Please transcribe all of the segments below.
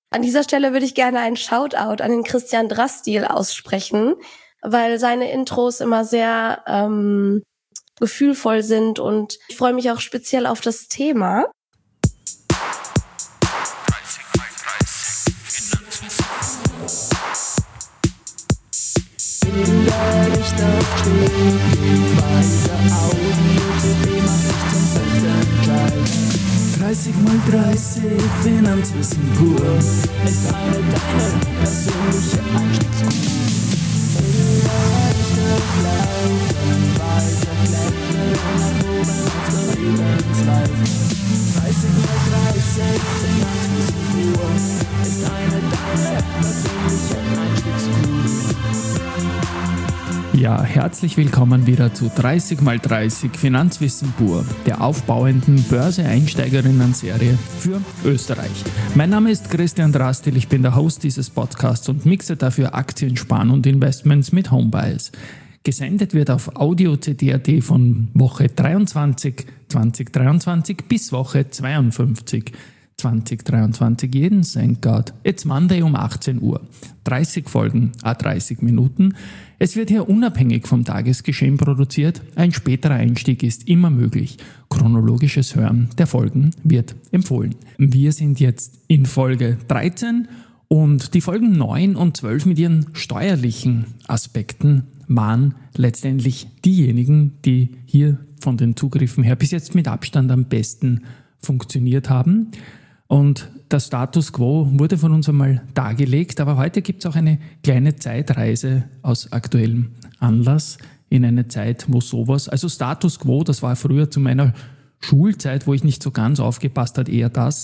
An dieser Stelle würde ich gerne einen Shoutout an den Christian Drastil aussprechen, weil seine Intros immer sehr gefühlvoll sind und ich freue mich auch speziell auf das Thema. In der Richtersteg weiter Audio-Thema sich zum Fechtentscheid. 30x30 Finanzwissen pur ist eine deine persönliche Einstiegskur. In der Richterschleife weiter klettern nach oben auf der Lebensweise. 30x30 Finanzwissen pur ist eine deine persönliche Einstiegskur. Ja, herzlich willkommen wieder zu 30x30 Finanzwissen pur, der aufbauenden Börse-Einsteigerinnen-Serie für Österreich. Mein Name ist Christian Drastil, ich bin der Host dieses Podcasts und mixe dafür Aktien, Sparen und Investments mit Homebias. Gesendet wird auf Audio-CD.at von Woche 23 2023 bis Woche 52 2023, jeden Thank God. It's Monday um 18 Uhr. 30 Folgen, 30 Minuten. Es wird hier unabhängig vom Tagesgeschehen produziert. Ein späterer Einstieg ist immer möglich. Chronologisches Hören der Folgen wird empfohlen. Wir sind jetzt in Folge 13 und die Folgen 9 und 12 mit ihren steuerlichen Aspekten waren letztendlich diejenigen, die hier von den Zugriffen her bis jetzt mit Abstand am besten funktioniert haben. Und der Status Quo wurde von uns einmal dargelegt, aber heute gibt es auch eine kleine Zeitreise aus aktuellem Anlass in eine Zeit, wo sowas, also Status Quo, das war früher zu meiner Schulzeit, wo ich nicht so ganz aufgepasst habe, eher das.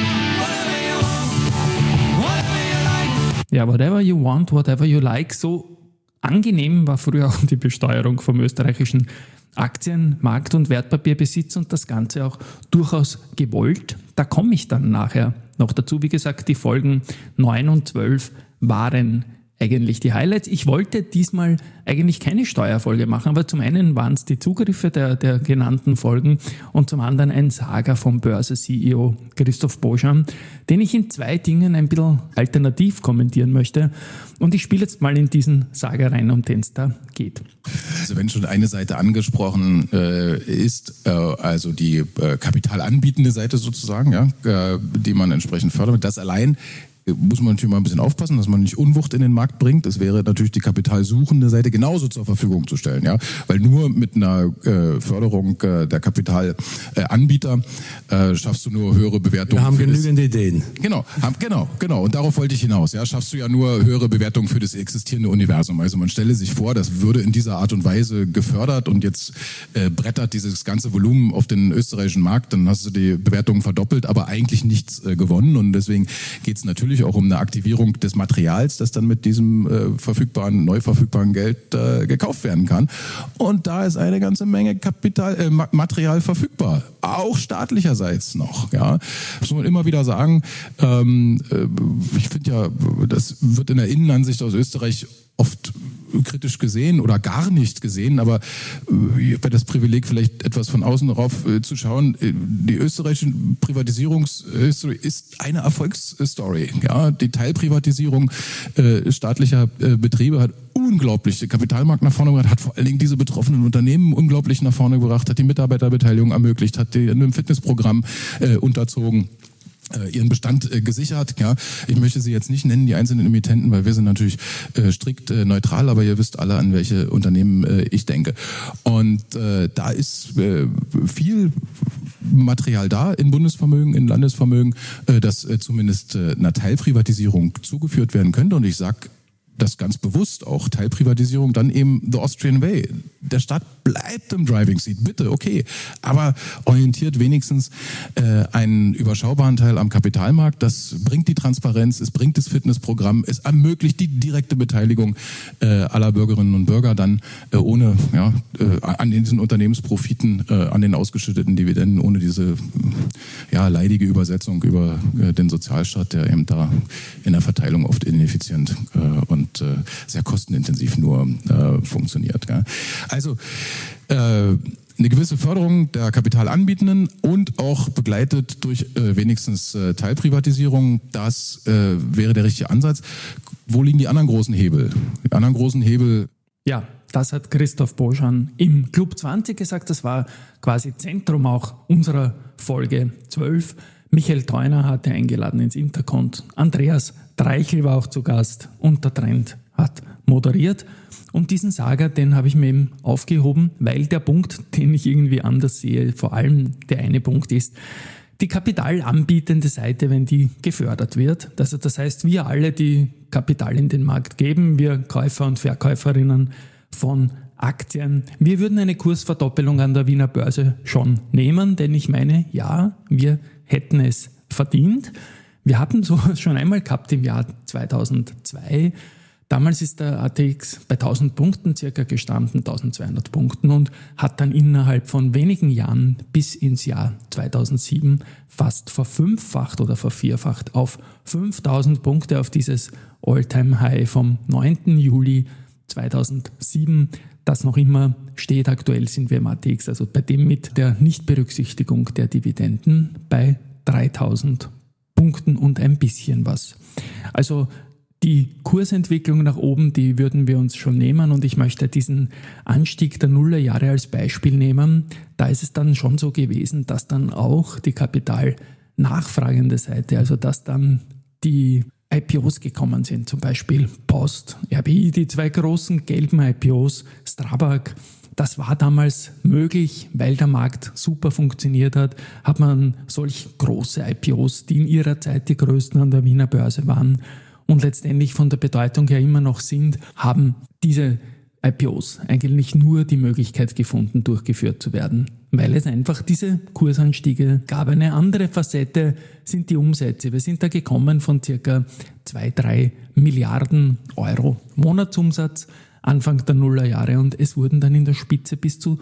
Ja, whatever you want, whatever you like, so angenehm war früher auch die Besteuerung vom österreichischen Aktienmarkt und Wertpapierbesitz und das Ganze auch durchaus gewollt. Da komme ich dann nachher noch dazu. Wie gesagt, die Folgen 9 und 12 waren eigentlich die Highlights. Ich wollte diesmal eigentlich keine Steuerfolge machen, aber zum einen waren es die Zugriffe der genannten Folgen und zum anderen ein Saga vom Börse-CEO Christoph Boschan, den ich in zwei Dingen ein bisschen alternativ kommentieren möchte. Und ich spiele jetzt mal in diesen Saga rein, um den es da geht. Also wenn schon eine Seite angesprochen ist, also die kapitalanbietende Seite sozusagen, ja, die man entsprechend fördert, das allein muss man natürlich mal ein bisschen aufpassen, dass man nicht Unwucht in den Markt bringt. Es wäre natürlich die kapitalsuchende Seite genauso zur Verfügung zu stellen, ja, weil nur mit einer Förderung der Kapitalanbieter schaffst du nur höhere Bewertungen. Wir haben genügend Ideen. Genau. Und darauf wollte ich hinaus. Ja, schaffst du ja nur höhere Bewertungen für das existierende Universum. Also man stelle sich vor, das würde in dieser Art und Weise gefördert und jetzt brettert dieses ganze Volumen auf den österreichischen Markt, dann hast du die Bewertungen verdoppelt, aber eigentlich nichts gewonnen und deswegen geht es natürlich auch um eine Aktivierung des Materials, das dann mit diesem neu verfügbaren Geld gekauft werden kann. Und da ist eine ganze Menge Material verfügbar, auch staatlicherseits noch. Ja, muss man immer wieder sagen. Ich finde ja, das wird in der Innenansicht aus Österreich oft kritisch gesehen oder gar nicht gesehen, aber ich habe das Privileg, vielleicht etwas von außen darauf zu schauen. Die österreichische Privatisierungshistory ist eine Erfolgsstory. Ja, die Teilprivatisierung staatlicher Betriebe hat unglaublich Kapitalmarkt nach vorne gebracht, hat vor allen Dingen diese betroffenen Unternehmen unglaublich nach vorne gebracht, hat die Mitarbeiterbeteiligung ermöglicht, hat die in einem Fitnessprogramm unterzogen, ihren Bestand gesichert. Ja, ich möchte sie jetzt nicht nennen, die einzelnen Emittenten, weil wir sind natürlich strikt neutral, aber ihr wisst alle, an welche Unternehmen ich denke. Und da ist viel Material da in Bundesvermögen, in Landesvermögen, das zumindest einer Teilprivatisierung zugeführt werden könnte. Und ich sage das ganz bewusst auch, Teilprivatisierung, dann eben the Austrian way. Der Staat bleibt im Driving Seat, bitte, okay, aber orientiert wenigstens einen überschaubaren Teil am Kapitalmarkt. Das bringt die Transparenz, es bringt das Fitnessprogramm, es ermöglicht die direkte Beteiligung aller Bürgerinnen und Bürger dann ohne an diesen Unternehmensprofiten, an den ausgeschütteten Dividenden, ohne diese leidige Übersetzung über den Sozialstaat, der eben da in der Verteilung oft ineffizient und sehr kostenintensiv nur funktioniert. Gell? Also eine gewisse Förderung der Kapitalanbietenden und auch begleitet durch wenigstens Teilprivatisierung. Das wäre der richtige Ansatz. Wo liegen die anderen großen Hebel? Die anderen großen Hebel... Ja, das hat Christoph Boschan im Club 20 gesagt. Das war quasi Zentrum auch unserer Folge 12. Michael Theuner hatte eingeladen ins Intercont. Andreas Dreichel war auch zu Gast und der Trend hat moderiert. Und diesen Sager, den habe ich mir eben aufgehoben, weil der Punkt, den ich irgendwie anders sehe, vor allem der eine Punkt ist, die kapitalanbietende Seite, wenn die gefördert wird. Also das heißt, wir alle, die Kapital in den Markt geben, wir Käufer und Verkäuferinnen von Aktien, wir würden eine Kursverdoppelung an der Wiener Börse schon nehmen, denn ich meine, ja, wir hätten es verdient. Wir hatten sowas schon einmal gehabt im Jahr 2002. Damals ist der ATX bei 1000 Punkten circa gestanden, 1200 Punkten, und hat dann innerhalb von wenigen Jahren bis ins Jahr 2007 fast verfünffacht oder vervierfacht auf 5000 Punkte, auf dieses All-Time-High vom 9. Juli 2007, das noch immer steht. Aktuell sind wir im ATX, also bei dem mit der Nichtberücksichtigung der Dividenden, bei 3000 Punkten und ein bisschen was. Also die Kursentwicklung nach oben, die würden wir uns schon nehmen, und ich möchte diesen Anstieg der Nullerjahre als Beispiel nehmen. Da ist es dann schon so gewesen, dass dann auch die kapitalnachfragende Seite, also dass dann die IPOs gekommen sind, zum Beispiel Post, RBI, die zwei großen gelben IPOs, Strabag. Das war damals möglich, weil der Markt super funktioniert hat, hat man solch große IPOs, die in ihrer Zeit die größten an der Wiener Börse waren und letztendlich von der Bedeutung her immer noch sind, haben diese IPOs eigentlich nur die Möglichkeit gefunden, durchgeführt zu werden, weil es einfach diese Kursanstiege gab. Eine andere Facette sind die Umsätze. Wir sind da gekommen von circa 2-3 Milliarden Euro Monatsumsatz Anfang der Nullerjahre, und es wurden dann in der Spitze bis zu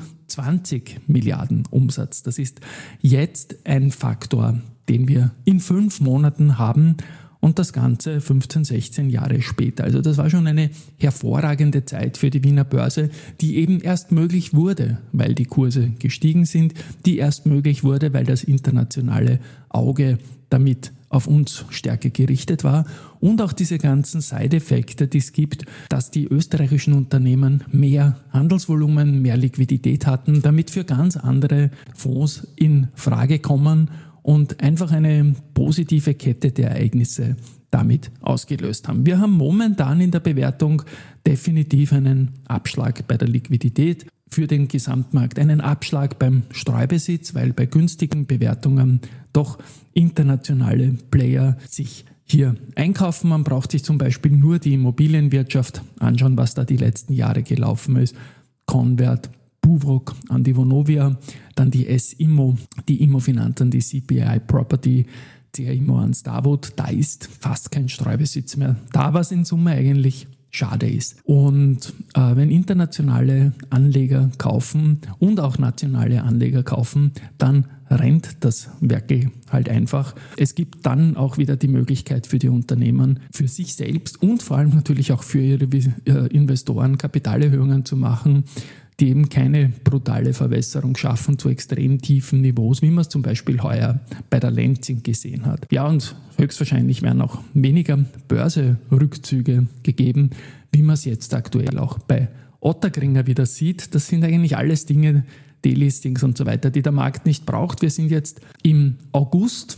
20 Milliarden Umsatz. Das ist jetzt ein Faktor, den wir in 5 Monaten haben, und das Ganze 15, 16 Jahre später. Also das war schon eine hervorragende Zeit für die Wiener Börse, die eben erst möglich wurde, weil die Kurse gestiegen sind, die erst möglich wurde, weil das internationale Auge damit auf uns stärker gerichtet war, und auch diese ganzen Side-Effekte, die es gibt, dass die österreichischen Unternehmen mehr Handelsvolumen, mehr Liquidität hatten, damit für ganz andere Fonds in Frage kommen und einfach eine positive Kette der Ereignisse damit ausgelöst haben. Wir haben momentan in der Bewertung definitiv einen Abschlag bei der Liquidität für den Gesamtmarkt, einen Abschlag beim Streubesitz, weil bei günstigen Bewertungen doch internationale Player sich hier einkaufen. Man braucht sich zum Beispiel nur die Immobilienwirtschaft anschauen, was da die letzten Jahre gelaufen ist. Convert, Buvrok, Antivonovia, dann die S-Immo, die Immofinanzen, die CPI Property, CA Immo an Starwood. Da ist fast kein Streubesitz mehr da, was in Summe eigentlich schade ist. Und wenn internationale Anleger kaufen und auch nationale Anleger kaufen, dann rennt das Werkel halt einfach. Es gibt dann auch wieder die Möglichkeit für die Unternehmen, für sich selbst und vor allem natürlich auch für ihre Investoren Kapitalerhöhungen zu machen, die eben keine brutale Verwässerung schaffen zu extrem tiefen Niveaus, wie man es zum Beispiel heuer bei der Lenzing gesehen hat. Ja, und höchstwahrscheinlich werden auch weniger Börserückzüge gegeben, wie man es jetzt aktuell auch bei Ottakringer wieder sieht. Das sind eigentlich alles Dinge, Delistings und so weiter, die der Markt nicht braucht. Wir sind jetzt im August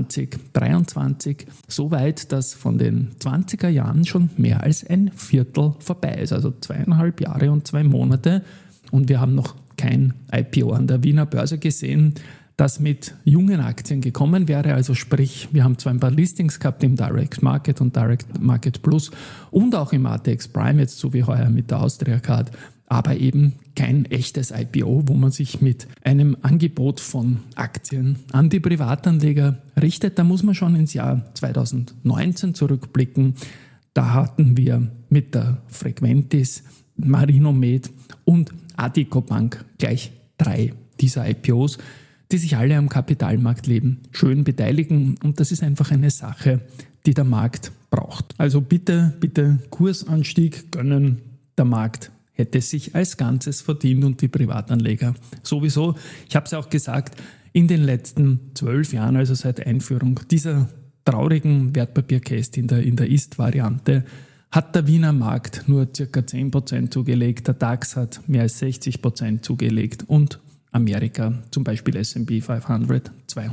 2023 so weit, dass von den 20er Jahren schon mehr als ein Viertel vorbei ist, also 2,5 Jahre und 2 Monate. Und wir haben noch kein IPO an der Wiener Börse gesehen, das mit jungen Aktien gekommen wäre. Also sprich, wir haben zwar ein paar Listings gehabt im Direct Market und Direct Market Plus und auch im ATX Prime, jetzt so wie heuer mit der Austria Card, aber eben kein echtes IPO, wo man sich mit einem Angebot von Aktien an die Privatanleger richtet. Da muss man schon ins Jahr 2019 zurückblicken. Da hatten wir mit der Frequentis, Marinomed und Addiko Bank gleich 3 dieser IPOs, die sich alle am Kapitalmarktleben schön beteiligen. Und das ist einfach eine Sache, die der Markt braucht. Also bitte, bitte Kursanstieg gönnen, der Markt hätte sich als Ganzes verdient und die Privatanleger sowieso. Ich habe es auch gesagt, in den letzten 12 Jahren, also seit Einführung dieser traurigen Wertpapierkäste in der Ist-Variante, hat der Wiener Markt nur ca. 10% zugelegt, der DAX hat mehr als 60% zugelegt und Amerika, zum Beispiel S&P 500,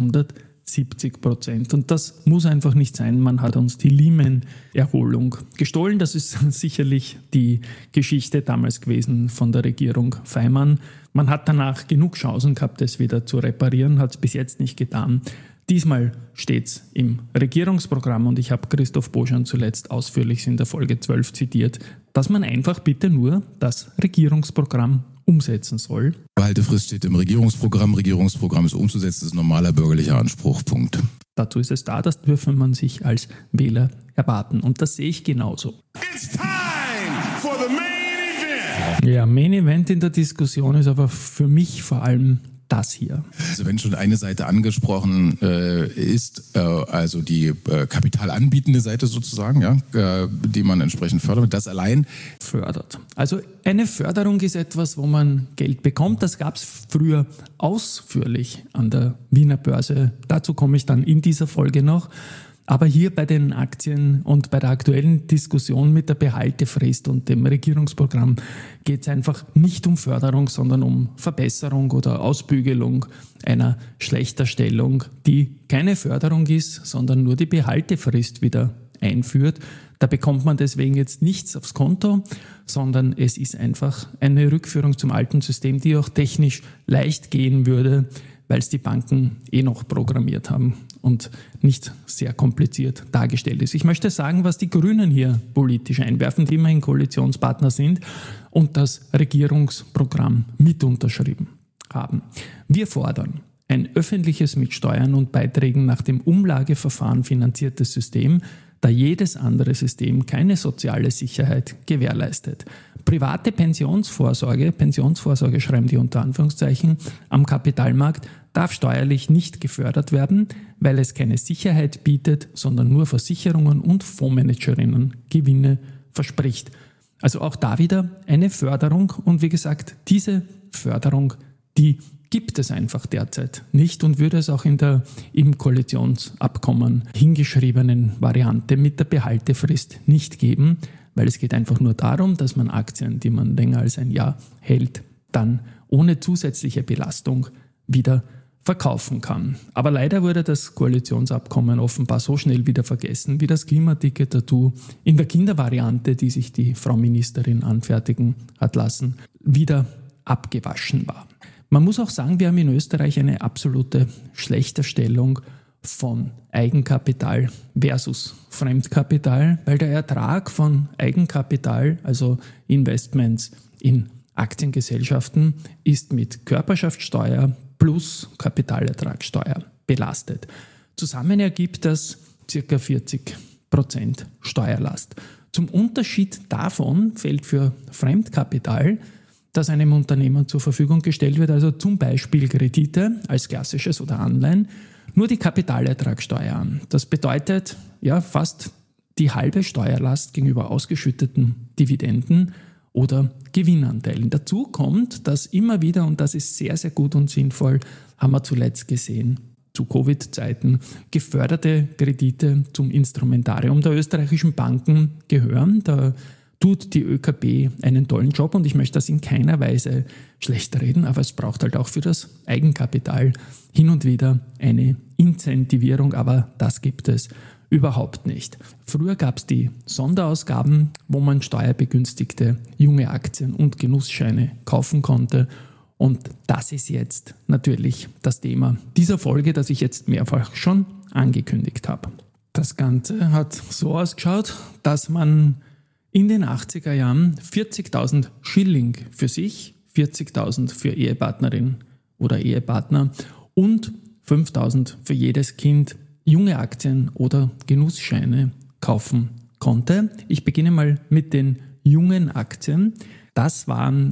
270%. Und das muss einfach nicht sein. Man hat uns die Lehman-Erholung gestohlen. Das ist sicherlich die Geschichte damals gewesen von der Regierung Faymann. Man hat danach genug Chancen gehabt, es wieder zu reparieren, hat es bis jetzt nicht getan. Diesmal steht es im Regierungsprogramm und ich habe Christoph Boschan zuletzt ausführlich in der Folge 12 zitiert, dass man einfach bitte nur das Regierungsprogramm umsetzen soll. Behaltefrist steht im Regierungsprogramm. Regierungsprogramm ist umzusetzen, ist ein normaler bürgerlicher Anspruch. Punkt. Dazu ist es da, das dürfe man sich als Wähler erwarten. Und das sehe ich genauso. It's time for the main event. Ja, Main Event in der Diskussion ist aber für mich vor allem das hier. Also wenn schon eine Seite angesprochen ist, also die kapitalanbietende Seite sozusagen, ja, die man entsprechend fördert, das allein fördert. Also eine Förderung ist etwas, wo man Geld bekommt. Das gab es früher ausführlich an der Wiener Börse. Dazu komme ich dann in dieser Folge noch. Aber hier bei den Aktien und bei der aktuellen Diskussion mit der Behaltefrist und dem Regierungsprogramm geht es einfach nicht um Förderung, sondern um Verbesserung oder Ausbügelung einer Schlechterstellung, die keine Förderung ist, sondern nur die Behaltefrist wieder einführt. Da bekommt man deswegen jetzt nichts aufs Konto, sondern es ist einfach eine Rückführung zum alten System, die auch technisch leicht gehen würde, weil es die Banken noch programmiert haben und nicht sehr kompliziert dargestellt ist. Ich möchte sagen, was die Grünen hier politisch einwerfen, die immerhin Koalitionspartner sind und das Regierungsprogramm mit unterschrieben haben. Wir fordern ein öffentliches mit Steuern und Beiträgen nach dem Umlageverfahren finanziertes System, da jedes andere System keine soziale Sicherheit gewährleistet. Private Pensionsvorsorge schreiben die unter Anführungszeichen, am Kapitalmarkt darf steuerlich nicht gefördert werden, weil es keine Sicherheit bietet, sondern nur Versicherungen und Fondsmanagerinnen Gewinne verspricht. Also auch da wieder eine Förderung und wie gesagt, diese Förderung, die gibt es einfach derzeit nicht und würde es auch in der im Koalitionsabkommen hingeschriebenen Variante mit der Behaltefrist nicht geben, weil es geht einfach nur darum, dass man Aktien, die man länger als ein Jahr hält, dann ohne zusätzliche Belastung wieder verkaufen kann. Aber leider wurde das Koalitionsabkommen offenbar so schnell wieder vergessen, wie das Klimaticket dazu in der Kindervariante, die sich die Frau Ministerin anfertigen hat lassen, wieder abgewaschen war. Man muss auch sagen, wir haben in Österreich eine absolute Schlechterstellung von Eigenkapital versus Fremdkapital, weil der Ertrag von Eigenkapital, also Investments in Aktiengesellschaften, ist mit Körperschaftssteuer plus Kapitalertragssteuer belastet. Zusammen ergibt das ca. 40% Steuerlast. Zum Unterschied davon fällt für Fremdkapital, das einem Unternehmen zur Verfügung gestellt wird, also zum Beispiel Kredite als klassisches oder Anleihen, nur die Kapitalertragssteuer an. Das bedeutet fast die halbe Steuerlast gegenüber ausgeschütteten Dividenden oder Gewinnanteilen. Dazu kommt, dass immer wieder, und das ist sehr, sehr gut und sinnvoll, haben wir zuletzt gesehen, zu Covid-Zeiten, geförderte Kredite zum Instrumentarium der österreichischen Banken gehören. Da tut die ÖKB einen tollen Job und ich möchte das in keiner Weise schlecht reden, aber es braucht halt auch für das Eigenkapital hin und wieder eine Incentivierung, aber das gibt es überhaupt nicht. Früher gab es die Sonderausgaben, wo man steuerbegünstigte junge Aktien und Genussscheine kaufen konnte und das ist jetzt natürlich das Thema dieser Folge, das ich jetzt mehrfach schon angekündigt habe. Das Ganze hat so ausgeschaut, dass man in den 80er Jahren 40.000 Schilling für sich, 40.000 für Ehepartnerin oder Ehepartner und 5.000 für jedes Kind junge Aktien oder Genussscheine kaufen konnte. Ich beginne mal mit den jungen Aktien. Das waren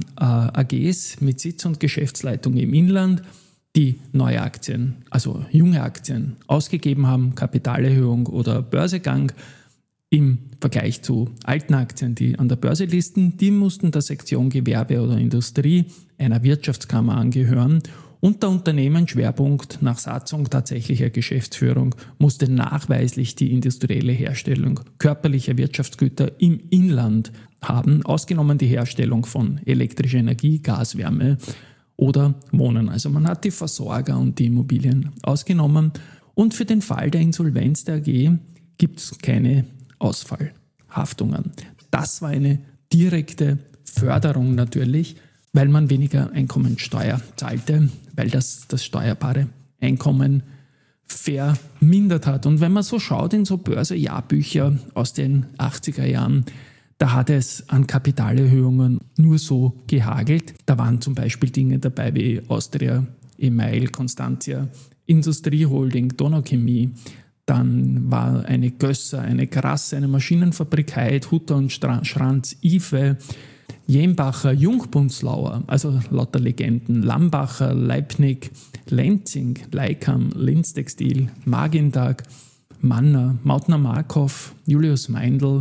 AGs mit Sitz und Geschäftsleitung im Inland, die neue Aktien, also junge Aktien ausgegeben haben, Kapitalerhöhung oder Börsegang, Im Vergleich zu alten Aktien, die an der Börse listen, die mussten der Sektion Gewerbe oder Industrie einer Wirtschaftskammer angehören und der Unternehmensschwerpunkt nach Satzung tatsächlicher Geschäftsführung musste nachweislich die industrielle Herstellung körperlicher Wirtschaftsgüter im Inland haben, ausgenommen die Herstellung von elektrischer Energie, Gaswärme oder Wohnen. Also man hat die Versorger und die Immobilien ausgenommen und für den Fall der Insolvenz der AG gibt es keine Ausfallhaftungen. Das war eine direkte Förderung natürlich, weil man weniger Einkommensteuer zahlte, weil das steuerbare Einkommen vermindert hat. Und wenn man so schaut in so Börse-Jahrbücher aus den 80er Jahren, da hat es an Kapitalerhöhungen nur so gehagelt. Da waren zum Beispiel Dinge dabei wie Austria, Email, Constantia, Industrieholding, Donauchemie. Dann war eine Gösser, eine Grasse, eine Maschinenfabrik Heid, Hutter und Schranz, Ife, Jenbacher, Jungbunzlauer, also lauter Legenden, Lambacher, Leibnick, Lenzing, Leikam, Linz Textil, Magendag, Manner, Mautner Markov, Julius Meindl,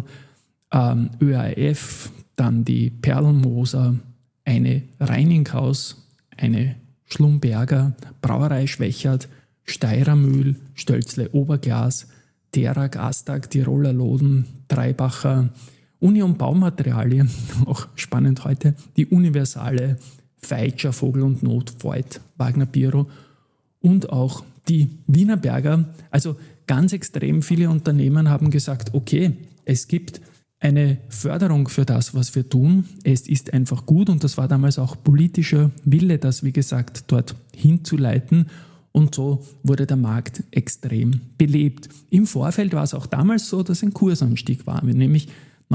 ÖAF, dann die Perlmoser, eine Reininghaus, eine Schlumberger, Brauerei Schwächert, Steirermühl, Stölzle Oberglas, Terak, Astag, Tiroler Loden, Dreibacher, Union Baumaterialien, auch spannend heute, die Universale, Feitscher, Vogel und Not, Voigt, Wagner Biro und auch die Wienerberger. Also ganz extrem viele Unternehmen haben gesagt, okay, es gibt eine Förderung für das, was wir tun. Es ist einfach gut und das war damals auch politischer Wille, das, wie gesagt, dort hinzuleiten. Und so wurde der Markt extrem belebt. Im Vorfeld war es auch damals so, dass ein Kursanstieg war, nämlich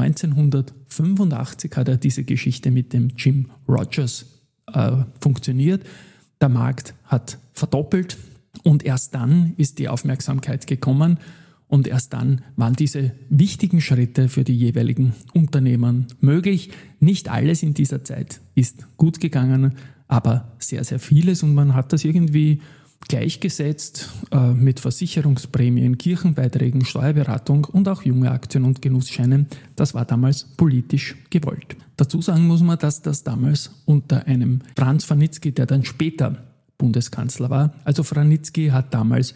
1985 hat diese Geschichte mit dem Jim Rogers funktioniert. Der Markt hat verdoppelt und erst dann ist die Aufmerksamkeit gekommen und erst dann waren diese wichtigen Schritte für die jeweiligen Unternehmen möglich. Nicht alles in dieser Zeit ist gut gegangen, aber sehr, sehr vieles und man hat das irgendwie gleichgesetzt mit Versicherungsprämien, Kirchenbeiträgen, Steuerberatung und auch junge Aktien und Genussscheinen. Das war damals politisch gewollt. Dazu sagen muss man, dass das damals unter einem Franz Vranitzky, der dann später Bundeskanzler war, also Vranitzky hat damals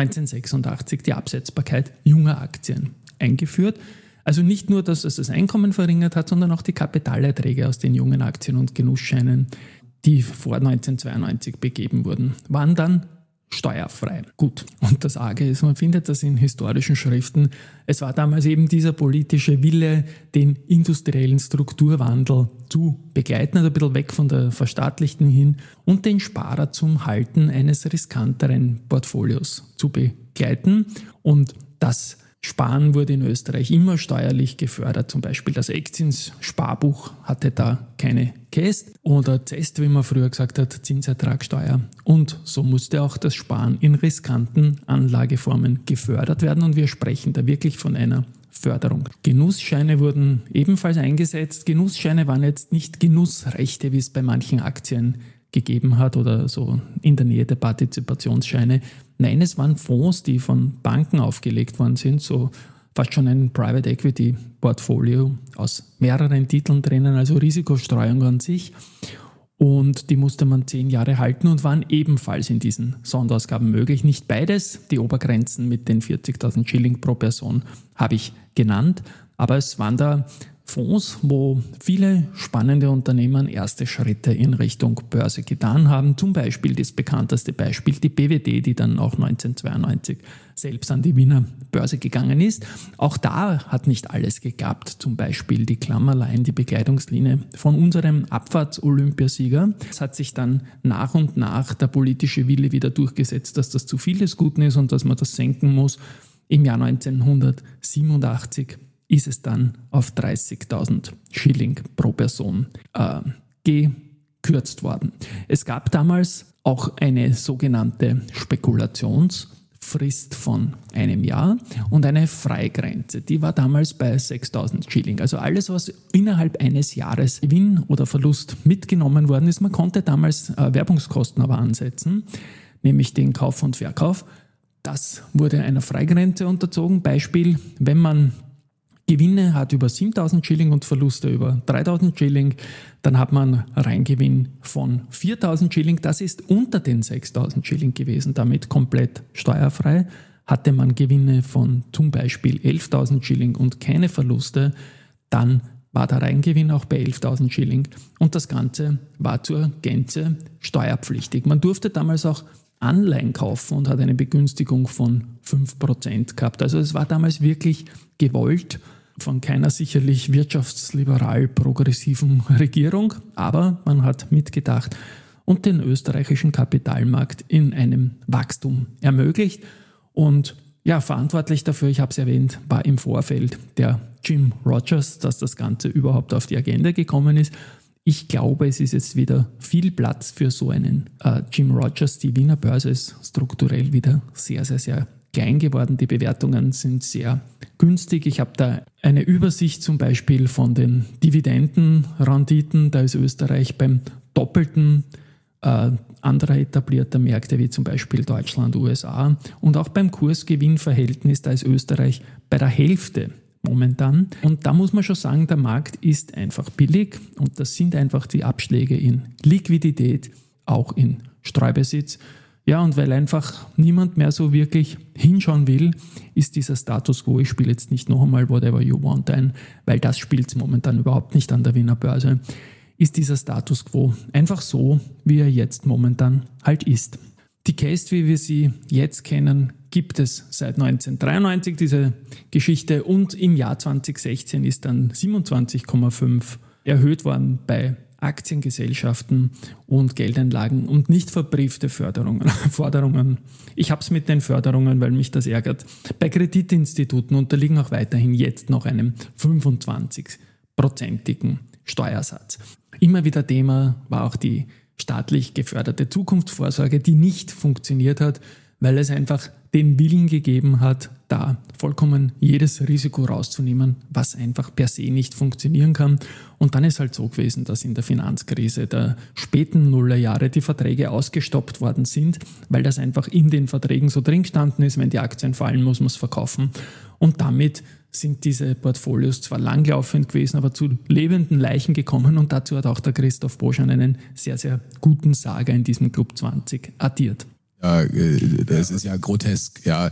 1986 die Absetzbarkeit junger Aktien eingeführt. Also nicht nur, dass es das Einkommen verringert hat, sondern auch die Kapitalerträge aus den jungen Aktien und Genussscheinen, die vor 1992 begeben wurden, waren dann steuerfrei. Gut, und das Arge ist, man findet das in historischen Schriften, es war damals eben dieser politische Wille, den industriellen Strukturwandel zu begleiten, also ein bisschen weg von der verstaatlichten hin und den Sparer zum Halten eines riskanteren Portfolios zu begleiten. Und das Sparen wurde in Österreich immer steuerlich gefördert. Zum Beispiel das Eckzins-Sparbuch hatte da keine Käst oder ZEST, wie man früher gesagt hat, Zinsertragssteuer. Und so musste auch das Sparen in riskanten Anlageformen gefördert werden. Und wir sprechen da wirklich von einer Förderung. Genussscheine wurden ebenfalls eingesetzt. Genussscheine waren jetzt nicht Genussrechte, wie es bei manchen Aktien gegeben hat oder so in der Nähe der Partizipationsscheine. Nein, es waren Fonds, die von Banken aufgelegt worden sind, so fast schon ein Private Equity Portfolio aus mehreren Titeln drinnen, also Risikostreuung an sich. Und die musste man 10 Jahre halten und waren ebenfalls in diesen Sonderausgaben möglich. Nicht beides, die Obergrenzen mit den 40.000 Schilling pro Person habe ich genannt, aber es waren da Fonds, wo viele spannende Unternehmen erste Schritte in Richtung Börse getan haben. Zum Beispiel das bekannteste Beispiel, die BWD, die dann auch 1992 selbst an die Wiener Börse gegangen ist. Auch da hat nicht alles geklappt. Zum Beispiel die Klammerlein, die Bekleidungslinie von unserem Abfahrts-Olympiasieger. Es hat sich dann nach und nach der politische Wille wieder durchgesetzt, dass das zu viel des Guten ist und dass man das senken muss. Im Jahr 1987 ist es dann auf 30.000 Schilling pro Person gekürzt worden. Es gab damals auch eine sogenannte Spekulationsfrist von einem Jahr und eine Freigrenze. Die war damals bei 6.000 Schilling. Also alles, was innerhalb eines Jahres Gewinn oder Verlust mitgenommen worden ist. Man konnte damals Werbungskosten aber ansetzen, nämlich den Kauf und Verkauf. Das wurde einer Freigrenze unterzogen. Beispiel, wenn man Gewinne hat über 7.000 Schilling und Verluste über 3.000 Schilling, dann hat man Reingewinn von 4.000 Schilling. Das ist unter den 6.000 Schilling gewesen, damit komplett steuerfrei. Hatte man Gewinne von zum Beispiel 11.000 Schilling und keine Verluste, dann war der Reingewinn auch bei 11.000 Schilling und das Ganze war zur Gänze steuerpflichtig. Man durfte damals auch Anleihen kaufen und hat eine Begünstigung von 5% gehabt. Also es war damals wirklich gewollt von keiner sicherlich wirtschaftsliberal-progressiven Regierung, aber man hat mitgedacht und den österreichischen Kapitalmarkt in einem Wachstum ermöglicht. Und ja, verantwortlich dafür, ich habe es erwähnt, war im Vorfeld der Jim Rogers, dass das Ganze überhaupt auf die Agenda gekommen ist. Ich glaube, es ist jetzt wieder viel Platz für so einen Jim Rogers. Die Wiener Börse ist strukturell wieder sehr, sehr, sehr klein geworden. Die Bewertungen sind sehr günstig. Ich habe da eine Übersicht zum Beispiel von den Dividendenrenditen. Da ist Österreich beim Doppelten anderer etablierter Märkte wie zum Beispiel Deutschland, USA. Und auch beim Kursgewinnverhältnis, da ist Österreich bei der Hälfte momentan. Und da muss man schon sagen, der Markt ist einfach billig und das sind einfach die Abschläge in Liquidität, auch in Streubesitz. Ja, und weil einfach niemand mehr so wirklich hinschauen will, ist dieser Status quo, ich spiele jetzt nicht noch einmal Whatever You Want ein, weil das spielt momentan überhaupt nicht an der Wiener Börse, ist dieser Status quo einfach so, wie er jetzt momentan halt ist. Die Case, wie wir sie jetzt kennen, gibt es seit 1993, diese Geschichte, und im Jahr 2016 ist dann 27,5 erhöht worden bei Aktiengesellschaften und Geldeinlagen und nicht verbriefte Forderungen. Ich habe es mit den Förderungen, weil mich das ärgert. Bei Kreditinstituten unterliegen auch weiterhin jetzt noch einem 25-prozentigen Steuersatz. Immer wieder Thema war auch die staatlich geförderte Zukunftsvorsorge, die nicht funktioniert hat, weil es einfach den Willen gegeben hat, da vollkommen jedes Risiko rauszunehmen, was einfach per se nicht funktionieren kann. Und dann ist halt so gewesen, dass in der Finanzkrise der späten Nullerjahre die Verträge ausgestoppt worden sind, weil das einfach in den Verträgen so drin gestanden ist, wenn die Aktien fallen, muss man es verkaufen. Und damit sind diese Portfolios zwar langlaufend gewesen, aber zu lebenden Leichen gekommen, und dazu hat auch der Christoph Boschan einen sehr, sehr guten Sager in diesem Club 20 addiert. Ja, das ist ja grotesk, ja.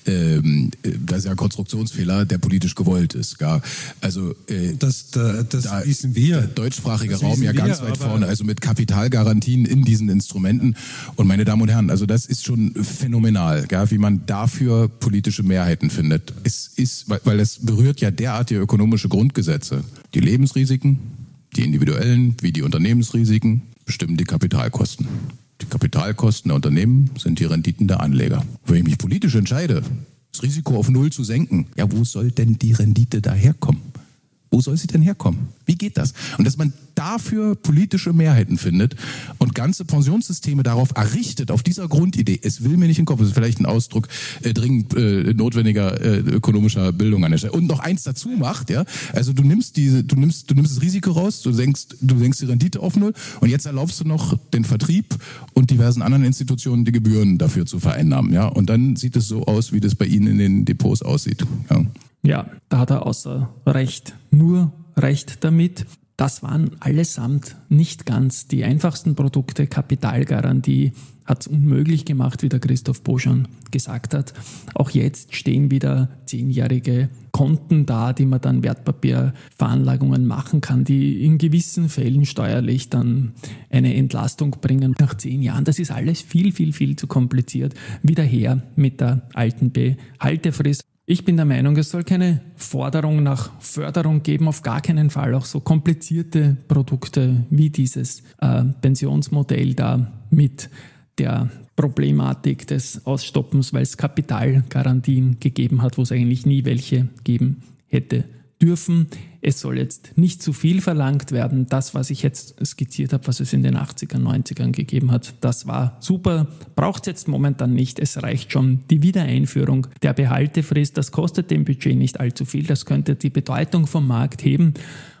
Das ist ja ein Konstruktionsfehler, der politisch gewollt ist, ja. Also das wissen wir. Der deutschsprachige Raum ja ganz weit vorne, also mit Kapitalgarantien in diesen Instrumenten. Und meine Damen und Herren, also das ist schon phänomenal, ja, wie man dafür politische Mehrheiten findet. Es ist, weil es berührt ja derartige ökonomische Grundgesetze. Die Lebensrisiken, die individuellen wie die Unternehmensrisiken, bestimmen die Kapitalkosten. Die Kapitalkosten der Unternehmen sind die Renditen der Anleger. Wenn ich mich politisch entscheide, das Risiko auf Null zu senken, ja, wo soll denn die Rendite daherkommen? Wo soll sie denn herkommen? Wie geht das? Und dass man dafür politische Mehrheiten findet und ganze Pensionssysteme darauf errichtet, auf dieser Grundidee, es will mir nicht in den Kopf, das ist vielleicht ein Ausdruck dringend notwendiger ökonomischer Bildung an der Stelle. Und noch eins dazu macht, ja, also du nimmst das Risiko raus, du senkst die Rendite auf Null und jetzt erlaubst du noch den Vertrieb und diversen anderen Institutionen die Gebühren dafür zu vereinnahmen, ja. Und dann sieht es so aus, wie das bei Ihnen in den Depots aussieht, ja. Ja, da hat er außer Recht nur Recht damit. Das waren allesamt nicht ganz die einfachsten Produkte. Kapitalgarantie hat es unmöglich gemacht, wie der Christoph Boschan gesagt hat. Auch jetzt stehen wieder 10-jährige Konten da, die man dann Wertpapierveranlagungen machen kann, die in gewissen Fällen steuerlich dann eine Entlastung bringen nach 10 Jahren. Das ist alles viel, viel, viel zu kompliziert. Wieder her mit der alten Behaltefrist. Ich bin der Meinung, es soll keine Forderung nach Förderung geben, auf gar keinen Fall. Auch so komplizierte Produkte wie dieses Pensionsmodell da mit der Problematik des Ausstoppens, weil es Kapitalgarantien gegeben hat, wo es eigentlich nie welche geben hätte dürfen. Es soll jetzt nicht zu viel verlangt werden. Das, was ich jetzt skizziert habe, was es in den 80ern, 90ern gegeben hat, das war super. Braucht es jetzt momentan nicht. Es reicht schon die Wiedereinführung der Behaltefrist. Das kostet dem Budget nicht allzu viel. Das könnte die Bedeutung vom Markt heben.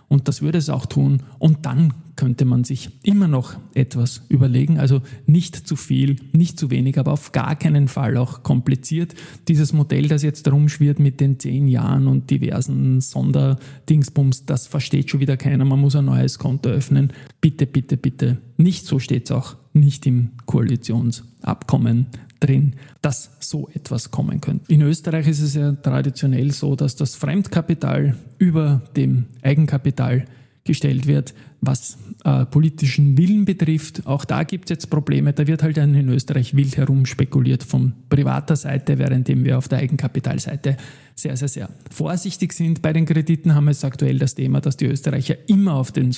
Und das würde es auch tun. Und dann könnte man sich immer noch etwas überlegen. Also nicht zu viel, nicht zu wenig, aber auf gar keinen Fall auch kompliziert. Dieses Modell, das jetzt rumschwirrt mit den 10 Jahren und diversen Sonderdingsbums, das versteht schon wieder keiner. Man muss ein neues Konto öffnen. Bitte, bitte, bitte. Nicht so steht es auch nicht im Koalitionsabkommen drin, dass so etwas kommen könnte. In Österreich ist es ja traditionell so, dass das Fremdkapital über dem Eigenkapital gestellt wird, was politischen Willen betrifft. Auch da gibt es jetzt Probleme. Da wird halt in Österreich wild herum spekuliert von privater Seite, währenddem wir auf der Eigenkapitalseite sehr, sehr, sehr vorsichtig sind. Bei den Krediten haben wir jetzt aktuell das Thema, dass die Österreicher immer auf der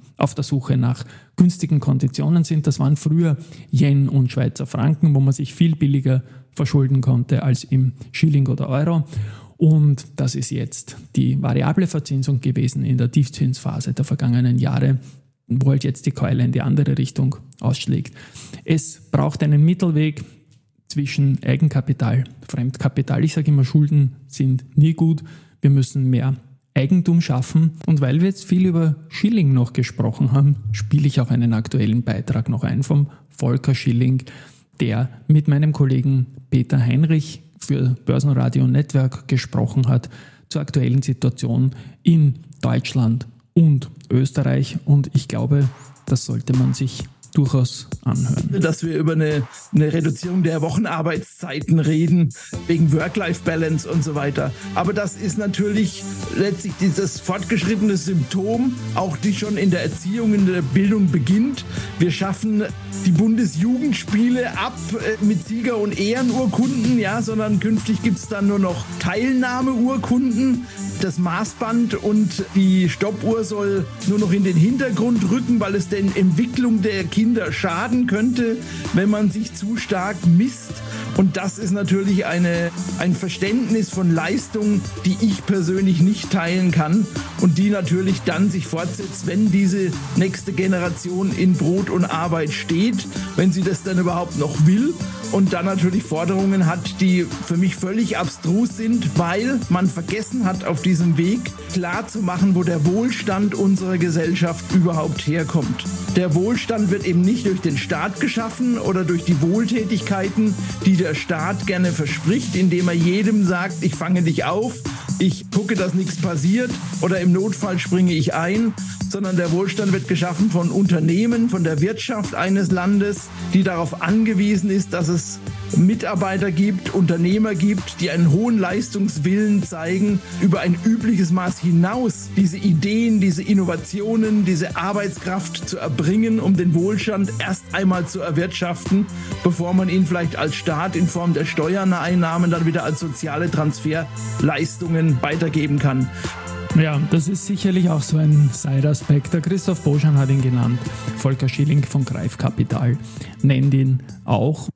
Suche nach günstigen Konditionen sind. Das waren früher Yen und Schweizer Franken, wo man sich viel billiger verschulden konnte als im Schilling oder Euro. Und das ist jetzt die variable Verzinsung gewesen in der Tiefzinsphase der vergangenen Jahre, wo halt jetzt die Keule in die andere Richtung ausschlägt. Es braucht einen Mittelweg zwischen Eigenkapital, Fremdkapital. Ich sage immer, Schulden sind nie gut. Wir müssen mehr Eigentum schaffen. Und weil wir jetzt viel über Schilling noch gesprochen haben, spiele ich auch einen aktuellen Beitrag noch ein vom Volker Schilling, der mit meinem Kollegen Peter Heinrich für Börsenradio Network gesprochen hat zur aktuellen Situation in Deutschland und Österreich. Und ich glaube, das sollte man sich durchaus anhören. Dass wir über eine Reduzierung der Wochenarbeitszeiten reden, wegen Work-Life-Balance und so weiter. Aber das ist natürlich letztlich dieses fortgeschrittene Symptom, auch die schon in der Erziehung, in der Bildung beginnt. Wir schaffen die Bundesjugendspiele ab mit Sieger- und Ehrenurkunden, ja, sondern künftig gibt es dann nur noch Teilnahmeurkunden. Das Maßband und die Stoppuhr soll nur noch in den Hintergrund rücken, weil es der Entwicklung der Kinder schaden könnte, wenn man sich zu stark misst. Und das ist natürlich ein Verständnis von Leistung, die ich persönlich nicht teilen kann und die natürlich dann sich fortsetzt, wenn diese nächste Generation in Brot und Arbeit steht, wenn sie das dann überhaupt noch will. Und dann natürlich Forderungen hat, die für mich völlig abstrus sind, weil man vergessen hat, auf diesem Weg klar zu machen, wo der Wohlstand unserer Gesellschaft überhaupt herkommt. Der Wohlstand wird eben nicht durch den Staat geschaffen oder durch die Wohltätigkeiten, die der Staat gerne verspricht, indem er jedem sagt, ich fange dich auf, ich gucke, dass nichts passiert oder im Notfall springe ich ein, sondern der Wohlstand wird geschaffen von Unternehmen, von der Wirtschaft eines Landes, die darauf angewiesen ist, dass es Mitarbeiter gibt, Unternehmer gibt, die einen hohen Leistungswillen zeigen, über ein übliches Maß hinaus diese Ideen, diese Innovationen, diese Arbeitskraft zu erbringen, um den Wohlstand erst einmal zu erwirtschaften, bevor man ihn vielleicht als Staat in Form der Steuereinnahmen dann wieder als soziale Transferleistungen weitergeben kann. Ja, das ist sicherlich auch so ein Side-Aspekt. Der Christoph Boschan hat ihn genannt. Volker Schilling von Greif Kapital nennt ihn auch.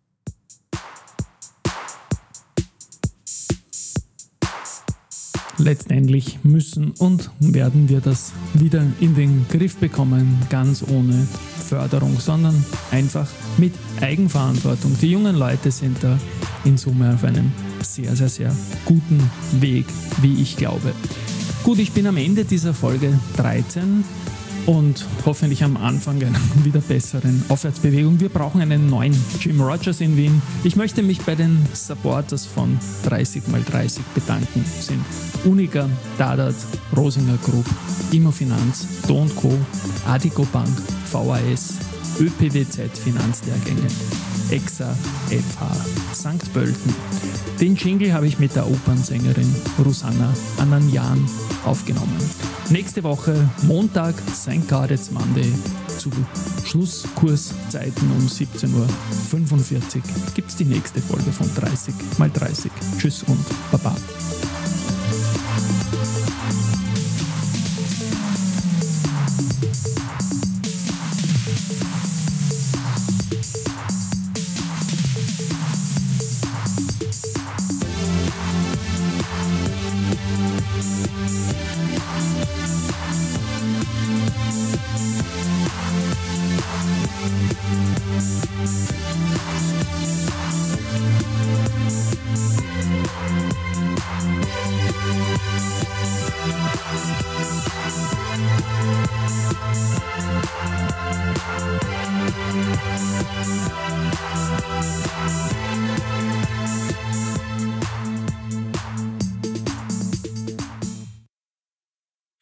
Letztendlich müssen und werden wir das wieder in den Griff bekommen, ganz ohne Förderung, sondern einfach mit Eigenverantwortung. Die jungen Leute sind da in Summe auf einem sehr, sehr, sehr guten Weg, wie ich glaube. Gut, ich bin am Ende dieser Folge 13 und hoffentlich am Anfang einer wieder besseren Aufwärtsbewegung. Wir brauchen einen neuen Jim Rogers in Wien. Ich möchte mich bei den Supporters von 30x30 bedanken. Das sind Unica, Dadat, Rosinger Group, Immofinanz, Do & Co, Adico Bank, VAS, ÖPWZ Finanzlehrgänge, EXA, FH, St. Pölten. Den Jingle habe ich mit der Opernsängerin Rosanna Ananjan aufgenommen. Nächste Woche, Montag, St. Gaudet's Monday, zu Schlusskurszeiten um 17:45 Uhr gibt es die nächste Folge von 30x30. Tschüss und Baba.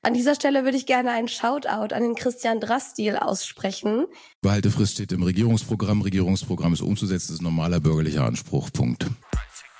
An dieser Stelle würde ich gerne einen Shoutout an den Christian Drastil aussprechen. Behaltefrist steht im Regierungsprogramm. Regierungsprogramm ist umzusetzen, ist normaler bürgerlicher Anspruch. Punkt.